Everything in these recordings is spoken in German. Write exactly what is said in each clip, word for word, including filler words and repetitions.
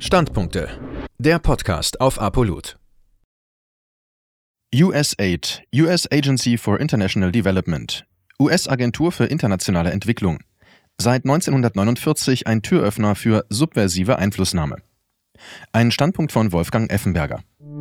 Standpunkte. Der Podcast auf Apollut. U S A I D, U S Agency for International Development, U S-Agentur für internationale Entwicklung. Seit neunzehnhundertneunundvierzig ein Türöffner für subversive Einflussnahme. Ein Standpunkt von Wolfgang Effenberger.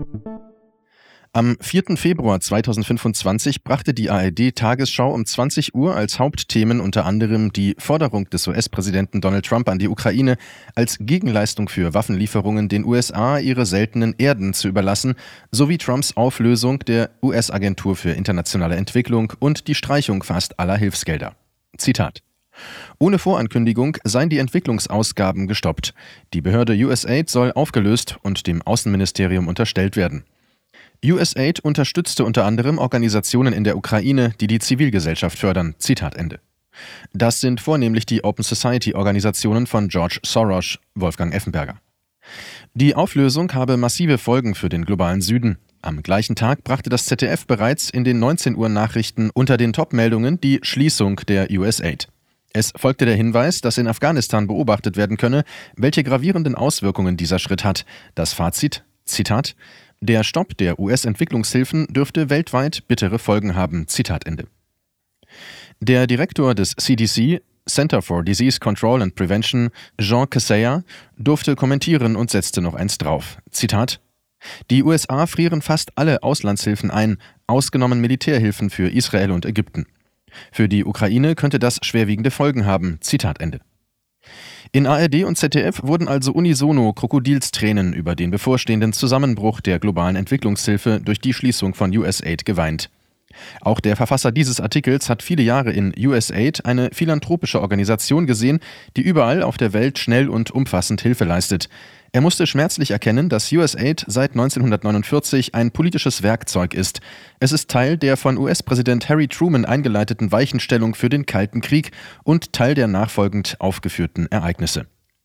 Am vierten Februar zweitausendfünfundzwanzig brachte die A R D-Tagesschau um zwanzig Uhr als Hauptthemen unter anderem die Forderung des U S-Präsidenten Donald Trump an die Ukraine, als Gegenleistung für Waffenlieferungen den U S A ihre seltenen Erden zu überlassen, sowie Trumps Auflösung der U S-Agentur für internationale Entwicklung und die Streichung fast aller Hilfsgelder. Zitat: Ohne Vorankündigung seien die Entwicklungsausgaben gestoppt. Die Behörde U S A I D soll aufgelöst und dem Außenministerium unterstellt werden. U S A I D unterstützte unter anderem Organisationen in der Ukraine, die die Zivilgesellschaft fördern. Zitat Ende. Das sind vornehmlich die Open Society-Organisationen von George Soros, Wolfgang Effenberger. Die Auflösung habe massive Folgen für den globalen Süden. Am gleichen Tag brachte das Z D F bereits in den neunzehn Uhr Nachrichten unter den Top-Meldungen die Schließung der U S A I D. Es folgte der Hinweis, dass in Afghanistan beobachtet werden könne, welche gravierenden Auswirkungen dieser Schritt hat. Das Fazit, Zitat: Der Stopp der U S-Entwicklungshilfen dürfte weltweit bittere Folgen haben. Zitat Ende. Der Direktor des C D C, Center for Disease Control and Prevention, Jean Kaseya, durfte kommentieren und setzte noch eins drauf. Zitat: Die U S A frieren fast alle Auslandshilfen ein, ausgenommen Militärhilfen für Israel und Ägypten. Für die Ukraine könnte das schwerwiegende Folgen haben. Zitat Ende. In A R D und Z D F wurden also unisono Krokodilstränen über den bevorstehenden Zusammenbruch der globalen Entwicklungshilfe durch die Schließung von U S A I D geweint. Auch der Verfasser dieses Artikels hat viele Jahre in U S A I D eine philanthropische Organisation gesehen, die überall auf der Welt schnell und umfassend Hilfe leistet. Er musste schmerzlich erkennen, dass U S A I D seit neunzehnhundertneunundvierzig ein politisches Werkzeug ist. Es ist Teil der von U S-Präsident Harry Truman eingeleiteten Weichenstellung für den Kalten Krieg und Teil der nachfolgend aufgeführten Ereignisse.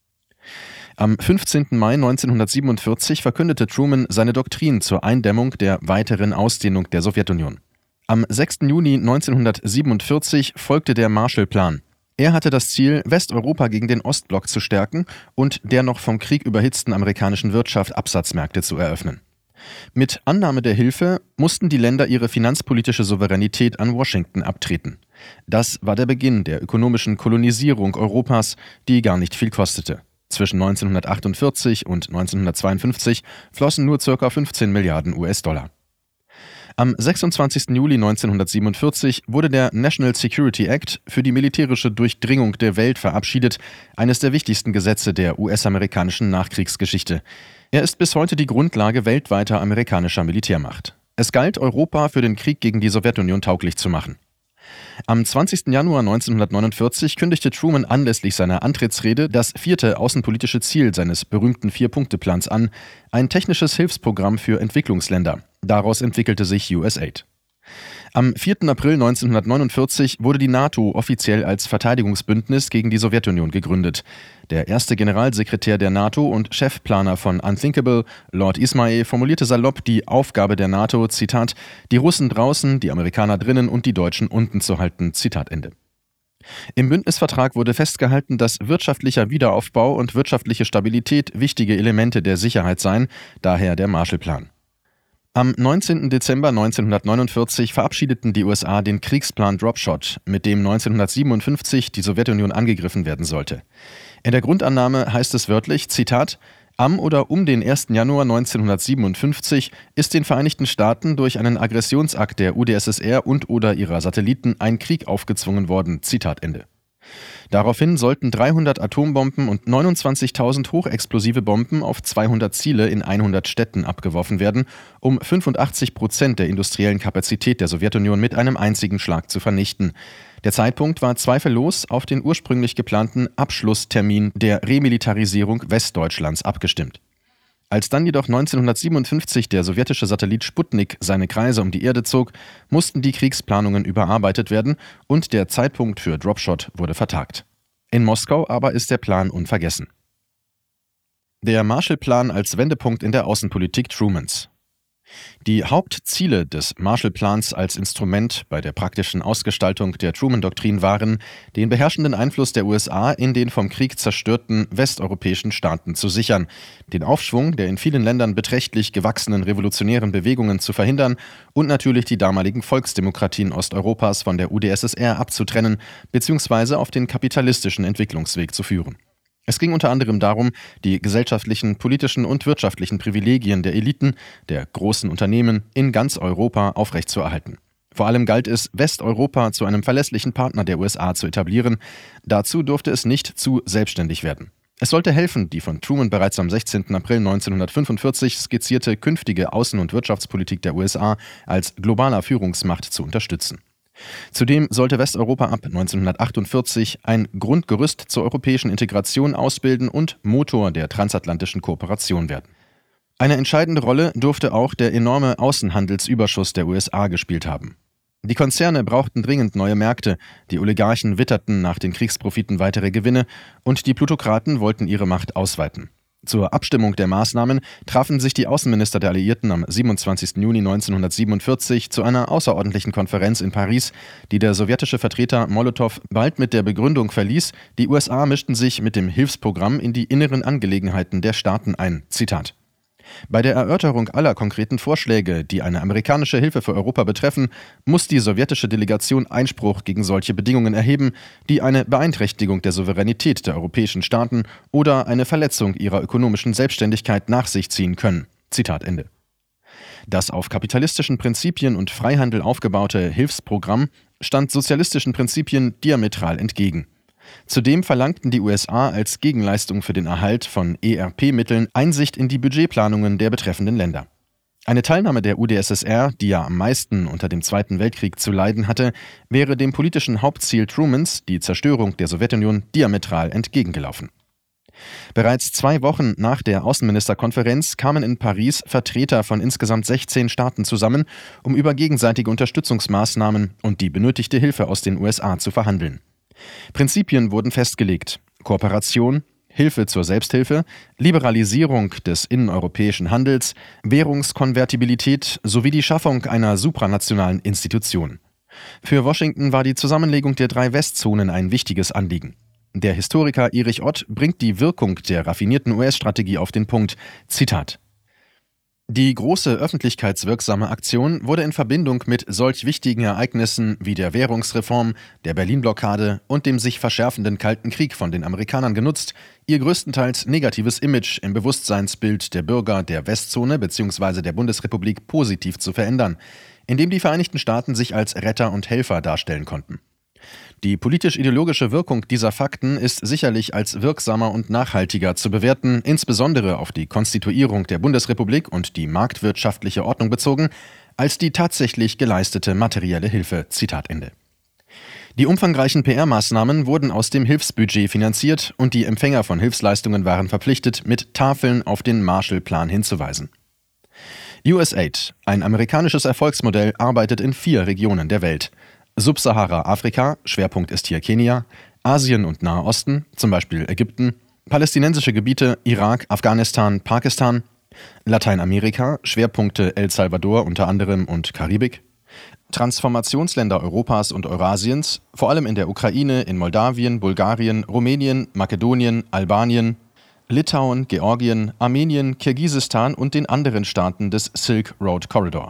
Am fünfzehnten Mai neunzehnhundertsiebenundvierzig verkündete Truman seine Doktrin zur Eindämmung der weiteren Ausdehnung der Sowjetunion. Am sechsten Juni neunzehnhundertsiebenundvierzig folgte der Marshallplan. Er hatte das Ziel, Westeuropa gegen den Ostblock zu stärken und der noch vom Krieg überhitzten amerikanischen Wirtschaft Absatzmärkte zu eröffnen. Mit Annahme der Hilfe mussten die Länder ihre finanzpolitische Souveränität an Washington abtreten. Das war der Beginn der ökonomischen Kolonisierung Europas, die gar nicht viel kostete. Zwischen neunzehnhundertachtundvierzig und neunzehnhundertzweiundfünfzig flossen nur ca. fünfzehn Milliarden U S-Dollar. Am sechsundzwanzigsten Juli neunzehnhundertsiebenundvierzig wurde der National Security Act für die militärische Durchdringung der Welt verabschiedet, eines der wichtigsten Gesetze der U S-amerikanischen Nachkriegsgeschichte. Er ist bis heute die Grundlage weltweiter amerikanischer Militärmacht. Es galt, Europa für den Krieg gegen die Sowjetunion tauglich zu machen. Am zwanzigsten Januar neunzehnhundertneunundvierzig kündigte Truman anlässlich seiner Antrittsrede das vierte außenpolitische Ziel seines berühmten Vier-Punkte-Plans an, ein technisches Hilfsprogramm für Entwicklungsländer. Daraus entwickelte sich U S A I D. Am vierten April neunzehnhundertneunundvierzig wurde die NATO offiziell als Verteidigungsbündnis gegen die Sowjetunion gegründet. Der erste Generalsekretär der NATO und Chefplaner von Unthinkable, Lord Ismay, formulierte salopp die Aufgabe der NATO, Zitat, die Russen draußen, die Amerikaner drinnen und die Deutschen unten zu halten, Zitat Ende. Im Bündnisvertrag wurde festgehalten, dass wirtschaftlicher Wiederaufbau und wirtschaftliche Stabilität wichtige Elemente der Sicherheit seien, daher der Marshallplan. Am neunzehnten Dezember neunzehnhundertneunundvierzig verabschiedeten die U S A den Kriegsplan Dropshot, mit dem neunzehnhundertsiebenundfünfzig die Sowjetunion angegriffen werden sollte. In der Grundannahme heißt es wörtlich, Zitat, am oder um den ersten Januar neunzehnhundertsiebenundfünfzig ist den Vereinigten Staaten durch einen Aggressionsakt der U d S S R und oder ihrer Satelliten ein Krieg aufgezwungen worden, Zitat Ende. Daraufhin sollten dreihundert Atombomben und neunundzwanzigtausend hochexplosive Bomben auf zweihundert Ziele in hundert Städten abgeworfen werden, um fünfundachtzig Prozent der industriellen Kapazität der Sowjetunion mit einem einzigen Schlag zu vernichten. Der Zeitpunkt war zweifellos auf den ursprünglich geplanten Abschlusstermin der Remilitarisierung Westdeutschlands abgestimmt. Als dann jedoch neunzehnhundertsiebenundfünfzig der sowjetische Satellit Sputnik seine Kreise um die Erde zog, mussten die Kriegsplanungen überarbeitet werden und der Zeitpunkt für Dropshot wurde vertagt. In Moskau aber ist der Plan unvergessen. Der Marshallplan als Wendepunkt in der Außenpolitik Trumans. Die Hauptziele des Marshall-Plans als Instrument bei der praktischen Ausgestaltung der Truman-Doktrin waren, den beherrschenden Einfluss der U S A in den vom Krieg zerstörten westeuropäischen Staaten zu sichern, den Aufschwung der in vielen Ländern beträchtlich gewachsenen revolutionären Bewegungen zu verhindern und natürlich die damaligen Volksdemokratien Osteuropas von der U d S S R abzutrennen bzw. auf den kapitalistischen Entwicklungsweg zu führen. Es ging unter anderem darum, die gesellschaftlichen, politischen und wirtschaftlichen Privilegien der Eliten, der großen Unternehmen in ganz Europa aufrechtzuerhalten. Vor allem galt es, Westeuropa zu einem verlässlichen Partner der U S A zu etablieren. Dazu durfte es nicht zu selbstständig werden. Es sollte helfen, die von Truman bereits am sechzehnten April neunzehnhundertfünfundvierzig skizzierte künftige Außen- und Wirtschaftspolitik der U S A als globaler Führungsmacht zu unterstützen. Zudem sollte Westeuropa ab neunzehnhundertachtundvierzig ein Grundgerüst zur europäischen Integration ausbilden und Motor der transatlantischen Kooperation werden. Eine entscheidende Rolle durfte auch der enorme Außenhandelsüberschuss der U S A gespielt haben. Die Konzerne brauchten dringend neue Märkte, die Oligarchen witterten nach den Kriegsprofiten weitere Gewinne und die Plutokraten wollten ihre Macht ausweiten. Zur Abstimmung der Maßnahmen trafen sich die Außenminister der Alliierten am siebenundzwanzigsten Juni neunzehnhundertsiebenundvierzig zu einer außerordentlichen Konferenz in Paris, die der sowjetische Vertreter Molotow bald mit der Begründung verließ, die U S A mischten sich mit dem Hilfsprogramm in die inneren Angelegenheiten der Staaten ein. Zitat: Bei der Erörterung aller konkreten Vorschläge, die eine amerikanische Hilfe für Europa betreffen, muss die sowjetische Delegation Einspruch gegen solche Bedingungen erheben, die eine Beeinträchtigung der Souveränität der europäischen Staaten oder eine Verletzung ihrer ökonomischen Selbstständigkeit nach sich ziehen können. Zitat Ende. Das auf kapitalistischen Prinzipien und Freihandel aufgebaute Hilfsprogramm stand sozialistischen Prinzipien diametral entgegen. Zudem verlangten die U S A als Gegenleistung für den Erhalt von E R P-Mitteln Einsicht in die Budgetplanungen der betreffenden Länder. Eine Teilnahme der U d S S R, die ja am meisten unter dem Zweiten Weltkrieg zu leiden hatte, wäre dem politischen Hauptziel Trumans, die Zerstörung der Sowjetunion, diametral entgegengelaufen. Bereits zwei Wochen nach der Außenministerkonferenz kamen in Paris Vertreter von insgesamt sechzehn Staaten zusammen, um über gegenseitige Unterstützungsmaßnahmen und die benötigte Hilfe aus den U S A zu verhandeln. Prinzipien wurden festgelegt: Kooperation, Hilfe zur Selbsthilfe, Liberalisierung des innereuropäischen Handels, Währungskonvertibilität sowie die Schaffung einer supranationalen Institution. Für Washington war die Zusammenlegung der drei Westzonen ein wichtiges Anliegen. Der Historiker Erich Ott bringt die Wirkung der raffinierten U S-Strategie auf den Punkt. Zitat: Die große öffentlichkeitswirksame Aktion wurde in Verbindung mit solch wichtigen Ereignissen wie der Währungsreform, der Berlin-Blockade und dem sich verschärfenden Kalten Krieg von den Amerikanern genutzt, ihr größtenteils negatives Image im Bewusstseinsbild der Bürger der Westzone bzw. der Bundesrepublik positiv zu verändern, indem die Vereinigten Staaten sich als Retter und Helfer darstellen konnten. Die politisch-ideologische Wirkung dieser Fakten ist sicherlich als wirksamer und nachhaltiger zu bewerten, insbesondere auf die Konstituierung der Bundesrepublik und die marktwirtschaftliche Ordnung bezogen, als die tatsächlich geleistete materielle Hilfe. Zitat Ende. Die umfangreichen P R-Maßnahmen wurden aus dem Hilfsbudget finanziert und die Empfänger von Hilfsleistungen waren verpflichtet, mit Tafeln auf den Marshall-Plan hinzuweisen. U S A I D, ein amerikanisches Erfolgsmodell, arbeitet in vier Regionen der Welt: Subsahara-Afrika, Schwerpunkt ist hier Kenia, Asien und Nahe Osten, zum Beispiel Ägypten, palästinensische Gebiete, Irak, Afghanistan, Pakistan, Lateinamerika, Schwerpunkte El Salvador unter anderem und Karibik, Transformationsländer Europas und Eurasiens, vor allem in der Ukraine, in Moldawien, Bulgarien, Rumänien, Makedonien, Albanien, Litauen, Georgien, Armenien, Kirgisistan und den anderen Staaten des Silk Road Corridor.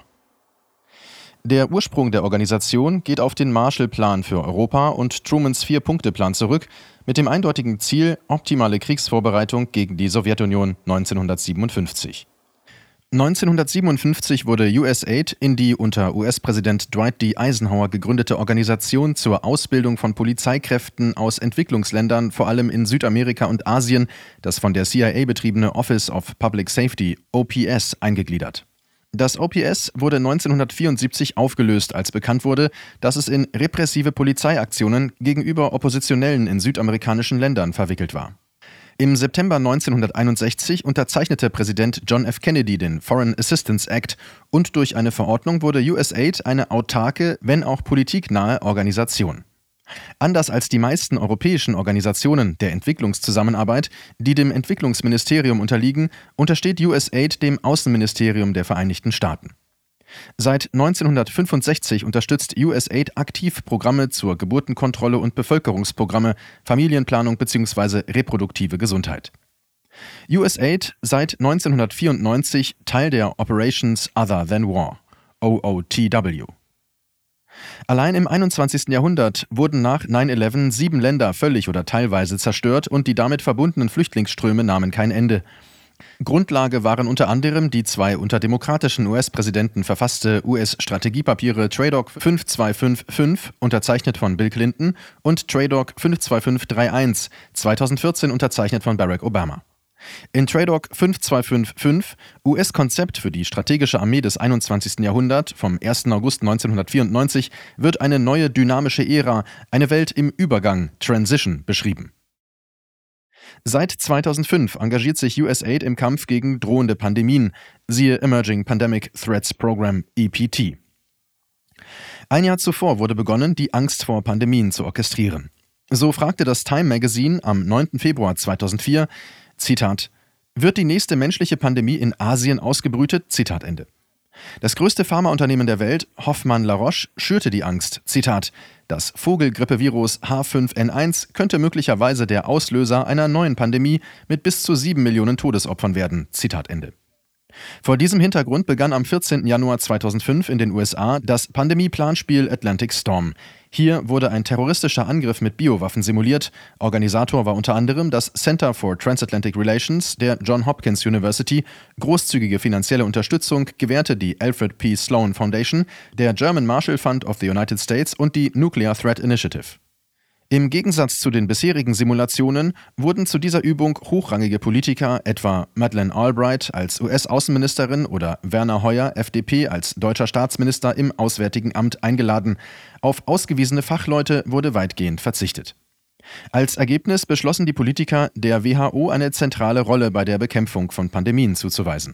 Der Ursprung der Organisation geht auf den Marshall-Plan für Europa und Trumans Vier-Punkte-Plan zurück, mit dem eindeutigen Ziel optimale Kriegsvorbereitung gegen die Sowjetunion neunzehnhundertsiebenundfünfzig. neunzehnhundertsiebenundfünfzig wurde U S A I D in die unter U S-Präsident Dwight D. Eisenhower gegründete Organisation zur Ausbildung von Polizeikräften aus Entwicklungsländern, vor allem in Südamerika und Asien, das von der C I A betriebene Office of Public Safety, O P S, eingegliedert. Das O P S wurde neunzehnhundertvierundsiebzig aufgelöst, als bekannt wurde, dass es in repressive Polizeiaktionen gegenüber Oppositionellen in südamerikanischen Ländern verwickelt war. Im September neunzehnhunderteinundsechzig unterzeichnete Präsident John F. Kennedy den Foreign Assistance Act und durch eine Verordnung wurde U S A I D eine autarke, wenn auch politiknahe Organisation. Anders als die meisten europäischen Organisationen der Entwicklungszusammenarbeit, die dem Entwicklungsministerium unterliegen, untersteht U S A I D dem Außenministerium der Vereinigten Staaten. Seit neunzehnhundertfünfundsechzig unterstützt U S A I D aktiv Programme zur Geburtenkontrolle und Bevölkerungsprogramme, Familienplanung bzw. reproduktive Gesundheit. U S A I D seit neunzehnhundertvierundneunzig Teil der Operations Other Than War, O O T W. Allein im einundzwanzigsten Jahrhundert wurden nach neun elf sieben Länder völlig oder teilweise zerstört und die damit verbundenen Flüchtlingsströme nahmen kein Ende. Grundlage waren unter anderem die zwei unter demokratischen U S-Präsidenten verfasste U S-Strategiepapiere TRADOC fünf zwei fünf fünf, unterzeichnet von Bill Clinton, und TRADOC fünf zwei fünf drei eins, zweitausendvierzehn unterzeichnet von Barack Obama. In TRADOC fünf zwei fünf fünf, U S-Konzept für die strategische Armee des einundzwanzigsten Jahrhunderts vom ersten August neunzehnhundertvierundneunzig, wird eine neue dynamische Ära, eine Welt im Übergang, Transition, beschrieben. Seit zweitausendfünf engagiert sich U S A I D im Kampf gegen drohende Pandemien, siehe Emerging Pandemic Threats Program E P T. Ein Jahr zuvor wurde begonnen, die Angst vor Pandemien zu orchestrieren. So fragte das Time Magazine am neunten Februar zweitausendvier, Zitat, wird die nächste menschliche Pandemie in Asien ausgebrütet? Zitat Ende. Das größte Pharmaunternehmen der Welt, Hoffmann La Roche, schürte die Angst. Zitat, das Vogelgrippevirus H fünf N eins könnte möglicherweise der Auslöser einer neuen Pandemie mit bis zu sieben Millionen Todesopfern werden. Zitat Ende. Vor diesem Hintergrund begann am vierzehnten Januar zweitausendfünf in den U S A das Pandemie-Planspiel Atlantic Storm. Hier wurde ein terroristischer Angriff mit Biowaffen simuliert. Organisator war unter anderem das Center for Transatlantic Relations der Johns Hopkins University. Großzügige finanzielle Unterstützung gewährte die Alfred P. Sloan Foundation, der German Marshall Fund of the United States und die Nuclear Threat Initiative. Im Gegensatz zu den bisherigen Simulationen wurden zu dieser Übung hochrangige Politiker, etwa Madeleine Albright als U S-Außenministerin oder Werner Hoyer, F D P, als deutscher Staatsminister im Auswärtigen Amt eingeladen. Auf ausgewiesene Fachleute wurde weitgehend verzichtet. Als Ergebnis beschlossen die Politiker, der W H O eine zentrale Rolle bei der Bekämpfung von Pandemien zuzuweisen.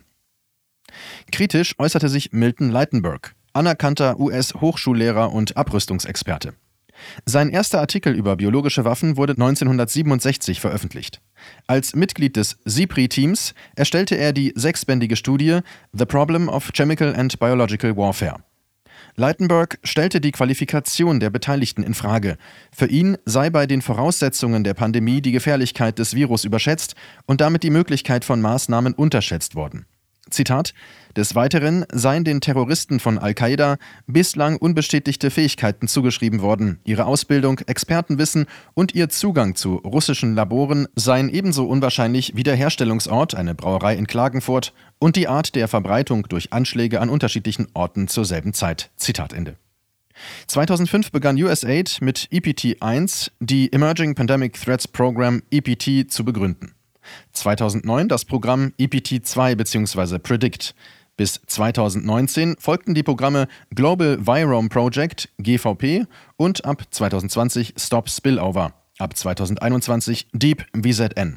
Kritisch äußerte sich Milton Leitenberg, anerkannter U S-Hochschullehrer und Abrüstungsexperte. Sein erster Artikel über biologische Waffen wurde neunzehnhundertsiebenundsechzig veröffentlicht. Als Mitglied des SIPRI-Teams erstellte er die sechsbändige Studie The Problem of Chemical and Biological Warfare. Leitenberg stellte die Qualifikation der Beteiligten in Frage. Für ihn sei bei den Voraussetzungen der Pandemie die Gefährlichkeit des Virus überschätzt und damit die Möglichkeit von Maßnahmen unterschätzt worden. Zitat, des Weiteren seien den Terroristen von Al-Qaida bislang unbestätigte Fähigkeiten zugeschrieben worden. Ihre Ausbildung, Expertenwissen und ihr Zugang zu russischen Laboren seien ebenso unwahrscheinlich wie der Herstellungsort, eine Brauerei in Klagenfurt, und die Art der Verbreitung durch Anschläge an unterschiedlichen Orten zur selben Zeit. Zitat Ende. zweitausendfünf begann U S A I D mit E P T eins die Emerging Pandemic Threats Program E P T zu begründen. zweitausendneun das Programm E P T zwei bzw. PREDICT. Bis zweitausendneunzehn folgten die Programme Global Virome Project, G V P, und ab zweitausendzwanzig Stop Spillover, ab zweitausendeinundzwanzig Deep V Z N.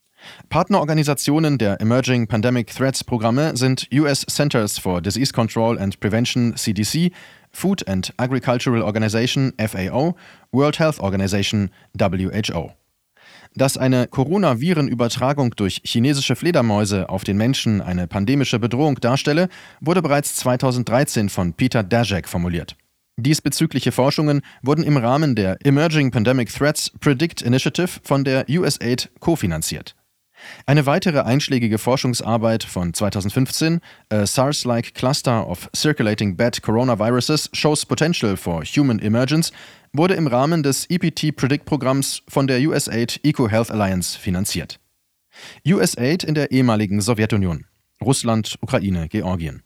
Partnerorganisationen der Emerging Pandemic Threats Programme sind U S Centers for Disease Control and Prevention C D C, Food and Agricultural Organization F A O, World Health Organization W H O. Dass eine Coronavirenübertragung durch chinesische Fledermäuse auf den Menschen eine pandemische Bedrohung darstelle, wurde bereits zweitausenddreizehn von Peter Daszak formuliert. Diesbezügliche Forschungen wurden im Rahmen der Emerging Pandemic Threats PREDICT Initiative von der U S A I D kofinanziert. Eine weitere einschlägige Forschungsarbeit von zweitausendfünfzehn, A SARS-like Cluster of Circulating Bat Coronaviruses Shows Potential for Human Emergence, wurde im Rahmen des E P T-PREDICT-Programms von der U S A I D EcoHealth Alliance finanziert. U S A I D in der ehemaligen Sowjetunion, Russland, Ukraine, Georgien.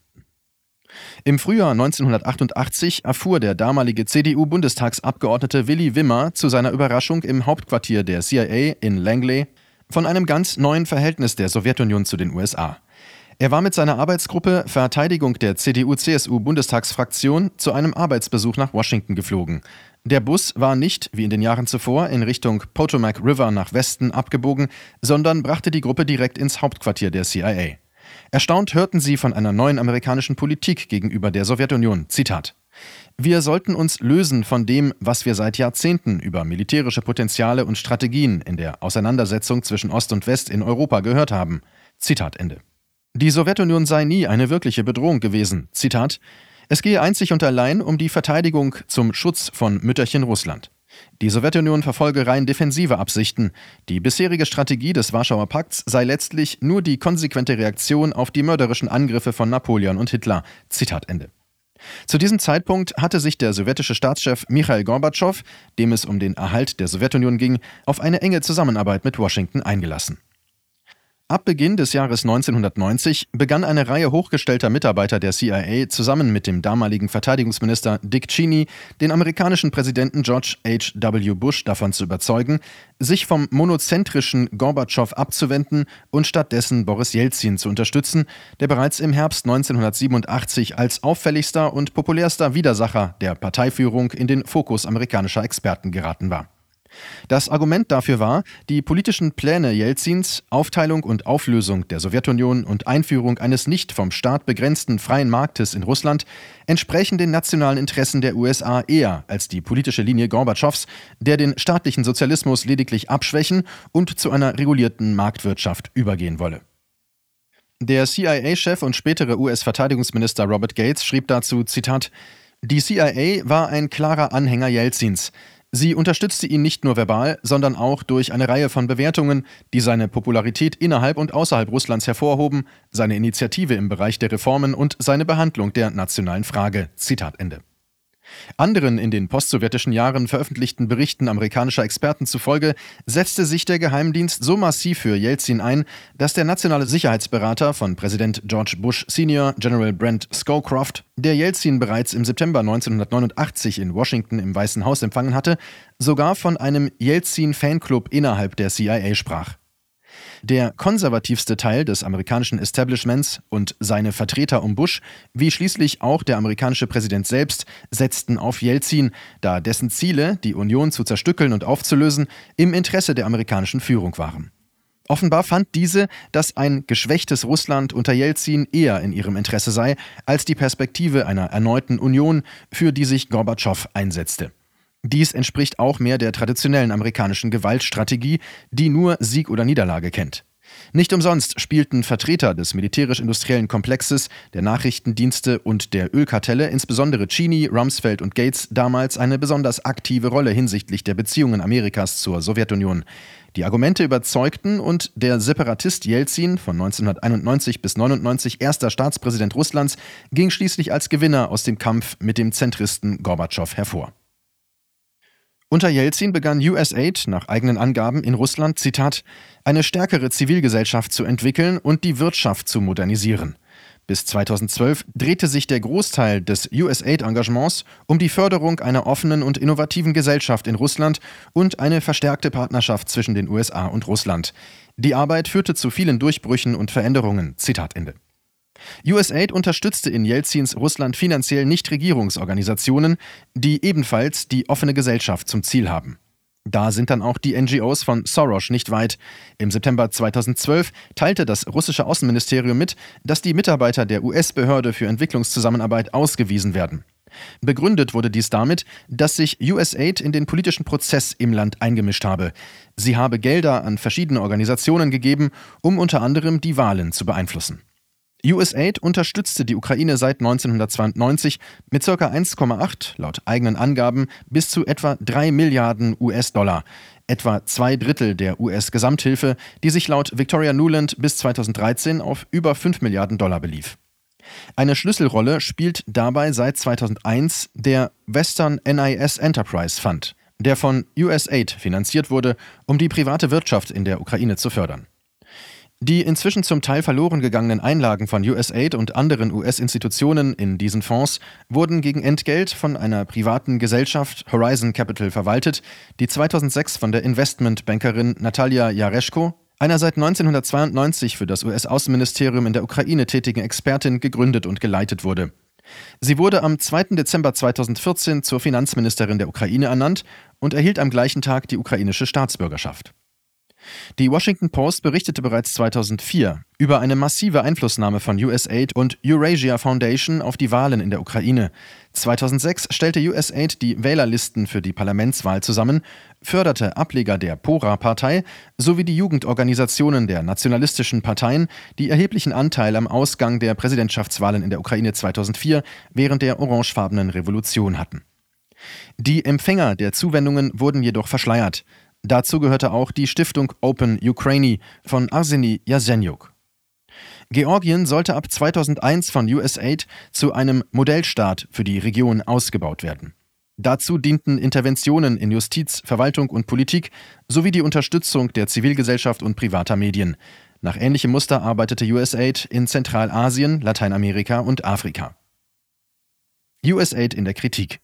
Im Frühjahr neunzehnhundertachtundachtzig erfuhr der damalige C D U-Bundestagsabgeordnete Willy Wimmer zu seiner Überraschung im Hauptquartier der C I A in Langley von einem ganz neuen Verhältnis der Sowjetunion zu den U S A. Er war mit seiner Arbeitsgruppe Verteidigung der C D U-C S U-Bundestagsfraktion zu einem Arbeitsbesuch nach Washington geflogen. Der Bus war nicht, wie in den Jahren zuvor, in Richtung Potomac River nach Westen abgebogen, sondern brachte die Gruppe direkt ins Hauptquartier der C I A. Erstaunt hörten sie von einer neuen amerikanischen Politik gegenüber der Sowjetunion. Zitat: Wir sollten uns lösen von dem, was wir seit Jahrzehnten über militärische Potenziale und Strategien in der Auseinandersetzung zwischen Ost und West in Europa gehört haben. Zitat Ende. Die Sowjetunion sei nie eine wirkliche Bedrohung gewesen. Zitat: Es gehe einzig und allein um die Verteidigung zum Schutz von Mütterchen Russland. Die Sowjetunion verfolge rein defensive Absichten. Die bisherige Strategie des Warschauer Pakts sei letztlich nur die konsequente Reaktion auf die mörderischen Angriffe von Napoleon und Hitler. Zitat Ende. Zu diesem Zeitpunkt hatte sich der sowjetische Staatschef Michail Gorbatschow, dem es um den Erhalt der Sowjetunion ging, auf eine enge Zusammenarbeit mit Washington eingelassen. Ab Beginn des Jahres neunzehnhundertneunzig begann eine Reihe hochgestellter Mitarbeiter der C I A zusammen mit dem damaligen Verteidigungsminister Dick Cheney den amerikanischen Präsidenten George H W Bush davon zu überzeugen, sich vom monozentrischen Gorbatschow abzuwenden und stattdessen Boris Jelzin zu unterstützen, der bereits im Herbst neunzehnhundertsiebenundachtzig als auffälligster und populärster Widersacher der Parteiführung in den Fokus amerikanischer Experten geraten war. Das Argument dafür war, die politischen Pläne Jelzins, Aufteilung und Auflösung der Sowjetunion und Einführung eines nicht vom Staat begrenzten freien Marktes in Russland entsprechen den nationalen Interessen der U S A eher als die politische Linie Gorbatschows, der den staatlichen Sozialismus lediglich abschwächen und zu einer regulierten Marktwirtschaft übergehen wolle. Der C I A-Chef und spätere U S-Verteidigungsminister Robert Gates schrieb dazu, Zitat: Die C I A war ein klarer Anhänger Jelzins. Sie unterstützte ihn nicht nur verbal, sondern auch durch eine Reihe von Bewertungen, die seine Popularität innerhalb und außerhalb Russlands hervorhoben, seine Initiative im Bereich der Reformen und seine Behandlung der nationalen Frage. Zitat Ende. Anderen in den postsowjetischen Jahren veröffentlichten Berichten amerikanischer Experten zufolge setzte sich der Geheimdienst so massiv für Jelzin ein, dass der nationale Sicherheitsberater von Präsident George Bush Senior, General Brent Scowcroft, der Jelzin bereits im September neunzehnhundertneunundachtzig in Washington im Weißen Haus empfangen hatte, sogar von einem Jelzin-Fanclub innerhalb der C I A sprach. Der konservativste Teil des amerikanischen Establishments und seine Vertreter um Bush, wie schließlich auch der amerikanische Präsident selbst, setzten auf Jelzin, da dessen Ziele, die Union zu zerstückeln und aufzulösen, im Interesse der amerikanischen Führung waren. Offenbar fand diese, dass ein geschwächtes Russland unter Jelzin eher in ihrem Interesse sei, als die Perspektive einer erneuten Union, für die sich Gorbatschow einsetzte. Dies entspricht auch mehr der traditionellen amerikanischen Gewaltstrategie, die nur Sieg oder Niederlage kennt. Nicht umsonst spielten Vertreter des militärisch-industriellen Komplexes, der Nachrichtendienste und der Ölkartelle, insbesondere Cheney, Rumsfeld und Gates, damals eine besonders aktive Rolle hinsichtlich der Beziehungen Amerikas zur Sowjetunion. Die Argumente überzeugten und der Separatist Jelzin, von neunzehnhunderteinundneunzig bis neunundneunzig erster Staatspräsident Russlands, ging schließlich als Gewinner aus dem Kampf mit dem Zentristen Gorbatschow hervor. Unter Jelzin begann U S A I D nach eigenen Angaben in Russland, Zitat, eine stärkere Zivilgesellschaft zu entwickeln und die Wirtschaft zu modernisieren. Bis zweitausendzwölf drehte sich der Großteil des U S A I D-Engagements um die Förderung einer offenen und innovativen Gesellschaft in Russland und eine verstärkte Partnerschaft zwischen den U S A und Russland. Die Arbeit führte zu vielen Durchbrüchen und Veränderungen. Zitat Ende. U S A I D unterstützte in Jelzins Russland finanziell Nichtregierungsorganisationen, die ebenfalls die offene Gesellschaft zum Ziel haben. Da sind dann auch die N G Os von Soros nicht weit. Im September zweitausendzwölf teilte das russische Außenministerium mit, dass die Mitarbeiter der U S-Behörde für Entwicklungszusammenarbeit ausgewiesen werden. Begründet wurde dies damit, dass sich U S A I D in den politischen Prozess im Land eingemischt habe. Sie habe Gelder an verschiedene Organisationen gegeben, um unter anderem die Wahlen zu beeinflussen. U S A I D unterstützte die Ukraine seit neunzehnhundertzweiundneunzig mit ca. eins Komma acht, laut eigenen Angaben, bis zu etwa drei Milliarden U S-Dollar, etwa zwei Drittel der U S-Gesamthilfe, die sich laut Victoria Nuland bis zweitausenddreizehn auf über fünf Milliarden Dollar belief. Eine Schlüsselrolle spielt dabei seit zweitausendeins der Western N I S Enterprise Fund, der von U S A I D finanziert wurde, um die private Wirtschaft in der Ukraine zu fördern. Die inzwischen zum Teil verloren gegangenen Einlagen von U S A I D und anderen U S-Institutionen in diesen Fonds wurden gegen Entgelt von einer privaten Gesellschaft Horizon Capital verwaltet, die zweitausendsechs von der Investmentbankerin Natalia Jareschko, einer seit neunzehnhundertzweiundneunzig für das U S-Außenministerium in der Ukraine tätigen Expertin, gegründet und geleitet wurde. Sie wurde am zweiten Dezember zweitausendvierzehn zur Finanzministerin der Ukraine ernannt und erhielt am gleichen Tag die ukrainische Staatsbürgerschaft. Die Washington Post berichtete bereits zweitausendvier über eine massive Einflussnahme von U S A I D und Eurasia Foundation auf die Wahlen in der Ukraine. zweitausendsechs stellte U S A I D die Wählerlisten für die Parlamentswahl zusammen, förderte Ableger der P O R A-Partei sowie die Jugendorganisationen der nationalistischen Parteien, die erheblichen Anteil am Ausgang der Präsidentschaftswahlen in der Ukraine zweitausendvier während der orangefarbenen Revolution hatten. Die Empfänger der Zuwendungen wurden jedoch verschleiert. Dazu gehörte auch die Stiftung Open Ukraine von Arseny Jasenjuk. Georgien sollte ab zweitausendeins von U S A I D zu einem Modellstaat für die Region ausgebaut werden. Dazu dienten Interventionen in Justiz, Verwaltung und Politik sowie die Unterstützung der Zivilgesellschaft und privater Medien. Nach ähnlichem Muster arbeitete U S A I D in Zentralasien, Lateinamerika und Afrika. U S A I D in der Kritik.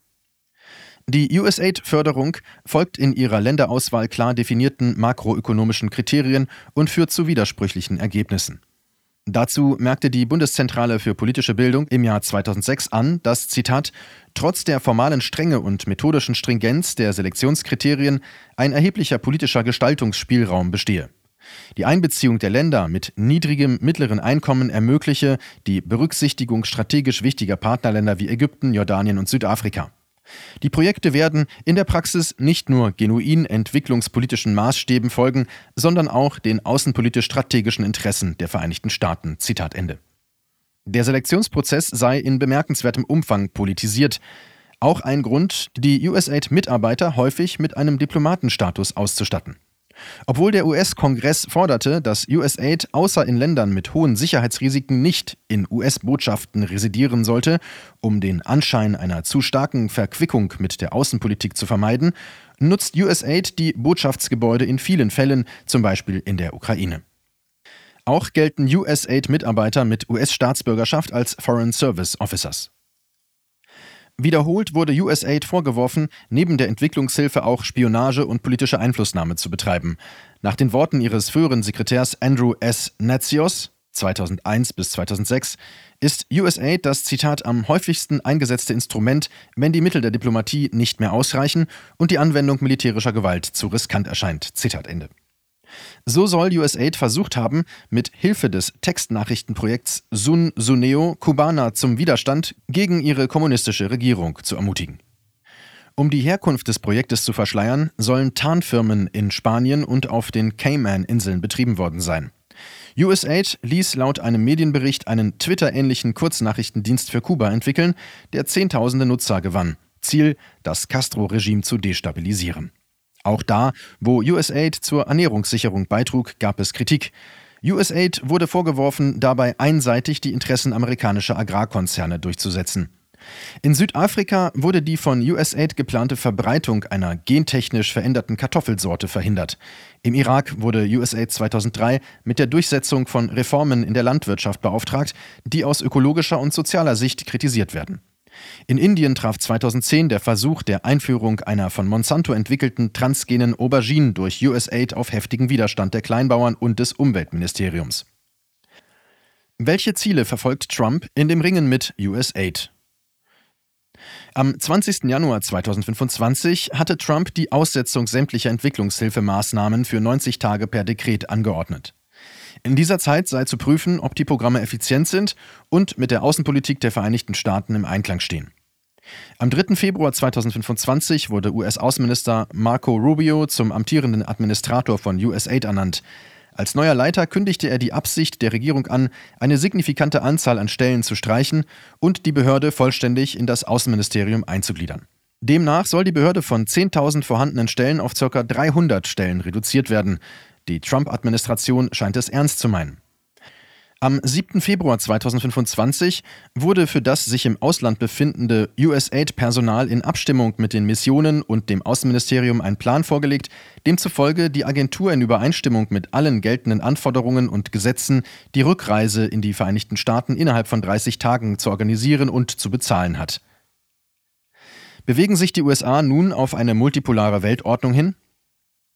Die U S A I D-Förderung folgt in ihrer Länderauswahl klar definierten makroökonomischen Kriterien und führt zu widersprüchlichen Ergebnissen. Dazu merkte die Bundeszentrale für politische Bildung im Jahr zweitausendsechs an, dass, Zitat, trotz der formalen Strenge und methodischen Stringenz der Selektionskriterien ein erheblicher politischer Gestaltungsspielraum bestehe. Die Einbeziehung der Länder mit niedrigem mittleren Einkommen ermögliche die Berücksichtigung strategisch wichtiger Partnerländer wie Ägypten, Jordanien und Südafrika. Die Projekte werden in der Praxis nicht nur genuin entwicklungspolitischen Maßstäben folgen, sondern auch den außenpolitisch-strategischen Interessen der Vereinigten Staaten. Zitat Ende. Der Selektionsprozess sei in bemerkenswertem Umfang politisiert. Auch ein Grund, die U S A I D-Mitarbeiter häufig mit einem Diplomatenstatus auszustatten. Obwohl der U S-Kongress forderte, dass U S A I D außer in Ländern mit hohen Sicherheitsrisiken nicht in U S-Botschaften residieren sollte, um den Anschein einer zu starken Verquickung mit der Außenpolitik zu vermeiden, nutzt U S A I D die Botschaftsgebäude in vielen Fällen, zum Beispiel in der Ukraine. Auch gelten U S A I D-Mitarbeiter mit U S-Staatsbürgerschaft als Foreign Service Officers. Wiederholt wurde U S A I D vorgeworfen, neben der Entwicklungshilfe auch Spionage und politische Einflussnahme zu betreiben. Nach den Worten ihres früheren Sekretärs Andrew S. Natsios zweitausendeins bis zweitausendsechs ist U S A I D das, Zitat, am häufigsten eingesetzte Instrument, wenn die Mittel der Diplomatie nicht mehr ausreichen und die Anwendung militärischer Gewalt zu riskant erscheint. Zitat Ende. So soll U S A I D versucht haben, mit Hilfe des Textnachrichtenprojekts Sun Suneo Kubaner zum Widerstand gegen ihre kommunistische Regierung zu ermutigen. Um die Herkunft des Projektes zu verschleiern, sollen Tarnfirmen in Spanien und auf den Cayman-Inseln betrieben worden sein. U S A I D ließ laut einem Medienbericht einen Twitter-ähnlichen Kurznachrichtendienst für Kuba entwickeln, der Zehntausende Nutzer gewann. Ziel, das Castro-Regime zu destabilisieren. Auch da, wo U S A I D zur Ernährungssicherung beitrug, gab es Kritik. U S A I D wurde vorgeworfen, dabei einseitig die Interessen amerikanischer Agrarkonzerne durchzusetzen. In Südafrika wurde die von U S A I D geplante Verbreitung einer gentechnisch veränderten Kartoffelsorte verhindert. Im Irak wurde U S A I D zweitausenddrei mit der Durchsetzung von Reformen in der Landwirtschaft beauftragt, die aus ökologischer und sozialer Sicht kritisiert werden. In Indien traf zweitausendzehn der Versuch der Einführung einer von Monsanto entwickelten transgenen Aubergine durch U S A I D auf heftigen Widerstand der Kleinbauern und des Umweltministeriums. Welche Ziele verfolgt Trump in dem Ringen mit U S A I D? Am zwanzigsten Januar zweitausendfünfundzwanzig hatte Trump die Aussetzung sämtlicher Entwicklungshilfemaßnahmen für neunzig Tage per Dekret angeordnet. In dieser Zeit sei zu prüfen, ob die Programme effizient sind und mit der Außenpolitik der Vereinigten Staaten im Einklang stehen. Am dritten Februar zweitausendfünfundzwanzig wurde U S-Außenminister Marco Rubio zum amtierenden Administrator von U S A I D ernannt. Als neuer Leiter kündigte er die Absicht der Regierung an, eine signifikante Anzahl an Stellen zu streichen und die Behörde vollständig in das Außenministerium einzugliedern. Demnach soll die Behörde von zehntausend vorhandenen Stellen auf ca. dreihundert Stellen reduziert werden. Die Trump-Administration scheint es ernst zu meinen. Am siebten Februar zweitausendfünfundzwanzig wurde für das sich im Ausland befindende U S A I D-Personal in Abstimmung mit den Missionen und dem Außenministerium ein Plan vorgelegt, demzufolge die Agentur in Übereinstimmung mit allen geltenden Anforderungen und Gesetzen die Rückreise in die Vereinigten Staaten innerhalb von dreißig Tagen zu organisieren und zu bezahlen hat. Bewegen sich die U S A nun auf eine multipolare Weltordnung hin?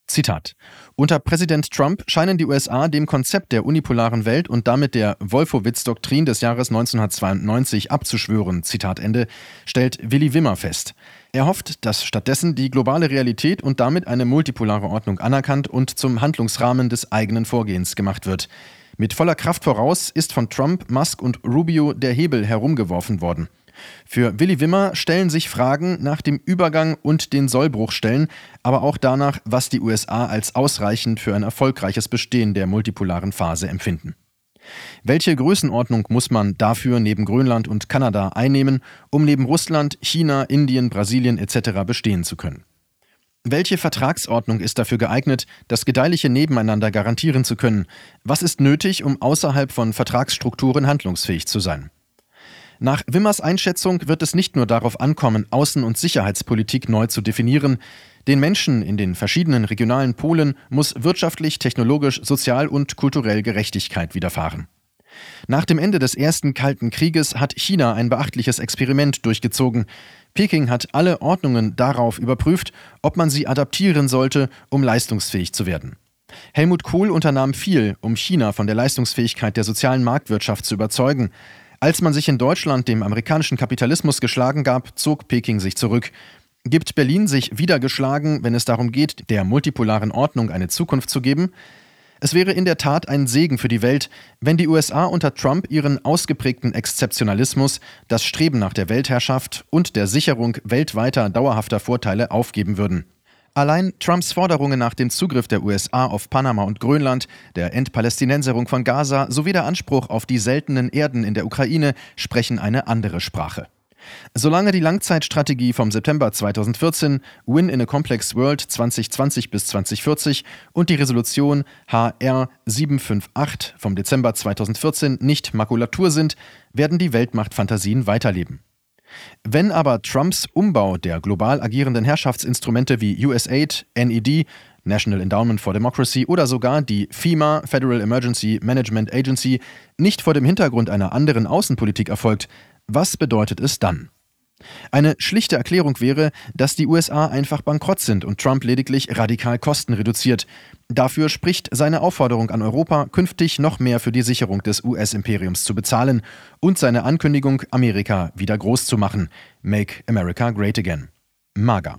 Zitat: Unter Präsident Trump scheinen die U S A dem Konzept der unipolaren Welt und damit der Wolfowitz-Doktrin des Jahres neunzehnhundertzweiundneunzig abzuschwören, Zitat Ende, stellt Willi Wimmer fest. Er hofft, dass stattdessen die globale Realität und damit eine multipolare Ordnung anerkannt und zum Handlungsrahmen des eigenen Vorgehens gemacht wird. Mit voller Kraft voraus ist von Trump, Musk und Rubio der Hebel herumgeworfen worden. Für Willi Wimmer stellen sich Fragen nach dem Übergang und den Sollbruchstellen, aber auch danach, was die U S A als ausreichend für ein erfolgreiches Bestehen der multipolaren Phase empfinden. Welche Größenordnung muss man dafür neben Grönland und Kanada einnehmen, um neben Russland, China, Indien, Brasilien et cetera bestehen zu können? Welche Vertragsordnung ist dafür geeignet, das gedeihliche Nebeneinander garantieren zu können? Was ist nötig, um außerhalb von Vertragsstrukturen handlungsfähig zu sein? Nach Wimmers Einschätzung wird es nicht nur darauf ankommen, Außen- und Sicherheitspolitik neu zu definieren. Den Menschen in den verschiedenen regionalen Polen muss wirtschaftlich, technologisch, sozial und kulturell Gerechtigkeit widerfahren. Nach dem Ende des ersten Kalten Krieges hat China ein beachtliches Experiment durchgezogen. Peking hat alle Ordnungen darauf überprüft, ob man sie adaptieren sollte, um leistungsfähig zu werden. Helmut Kohl unternahm viel, um China von der Leistungsfähigkeit der sozialen Marktwirtschaft zu überzeugen. Als man sich in Deutschland dem amerikanischen Kapitalismus geschlagen gab, zog Peking sich zurück. Gibt Berlin sich wieder geschlagen, wenn es darum geht, der multipolaren Ordnung eine Zukunft zu geben? Es wäre in der Tat ein Segen für die Welt, wenn die U S A unter Trump ihren ausgeprägten Exzeptionalismus, das Streben nach der Weltherrschaft und der Sicherung weltweiter dauerhafter Vorteile aufgeben würden. Allein Trumps Forderungen nach dem Zugriff der U S A auf Panama und Grönland, der Entpalästinenserung von Gaza sowie der Anspruch auf die seltenen Erden in der Ukraine sprechen eine andere Sprache. Solange die Langzeitstrategie vom September zweitausendvierzehn Win in a Complex World zwanzig zwanzig bis zwanzig vierzig und die Resolution H R sieben fünf acht vom Dezember zweitausendvierzehn nicht Makulatur sind, werden die Weltmachtfantasien weiterleben. Wenn aber Trumps Umbau der global agierenden Herrschaftsinstrumente wie U S A I D, N E D, National Endowment for Democracy oder sogar die FEMA, Federal Emergency Management Agency, nicht vor dem Hintergrund einer anderen Außenpolitik erfolgt, was bedeutet es dann? Eine schlichte Erklärung wäre, dass die U S A einfach bankrott sind und Trump lediglich radikal Kosten reduziert. Dafür spricht seine Aufforderung an Europa, künftig noch mehr für die Sicherung des U S-Imperiums zu bezahlen und seine Ankündigung, Amerika wieder groß zu machen. Make America Great Again. MAGA.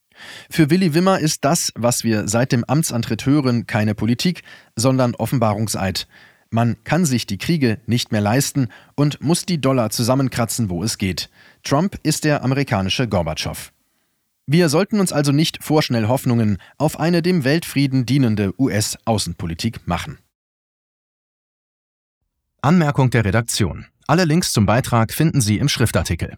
Für Willi Wimmer ist das, was wir seit dem Amtsantritt hören, keine Politik, sondern Offenbarungseid. Man kann sich die Kriege nicht mehr leisten und muss die Dollar zusammenkratzen, wo es geht. Trump ist der amerikanische Gorbatschow. Wir sollten uns also nicht vorschnell Hoffnungen auf eine dem Weltfrieden dienende U S-Außenpolitik machen. Anmerkung der Redaktion. Alle Links zum Beitrag finden Sie im Schriftartikel.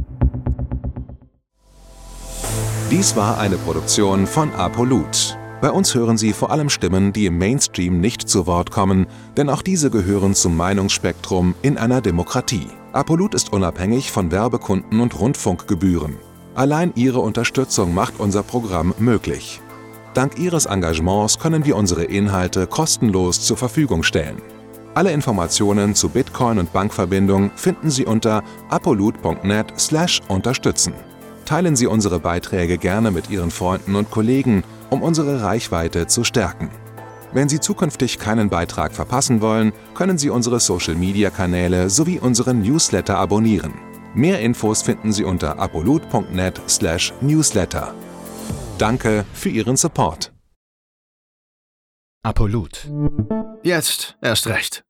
Dies war eine Produktion von Apolut. Bei uns hören Sie vor allem Stimmen, die im Mainstream nicht zu Wort kommen, denn auch diese gehören zum Meinungsspektrum in einer Demokratie. Apolut ist unabhängig von Werbekunden und Rundfunkgebühren. Allein Ihre Unterstützung macht unser Programm möglich. Dank Ihres Engagements können wir unsere Inhalte kostenlos zur Verfügung stellen. Alle Informationen zu Bitcoin und Bankverbindung finden Sie unter apolut punkt net slash unterstützen. Teilen Sie unsere Beiträge gerne mit Ihren Freunden und Kollegen, um unsere Reichweite zu stärken. Wenn Sie zukünftig keinen Beitrag verpassen wollen, können Sie unsere Social-Media-Kanäle sowie unseren Newsletter abonnieren. Mehr Infos finden Sie unter apolut punkt net slash newsletter. Danke für Ihren Support. Apolut. Jetzt erst recht.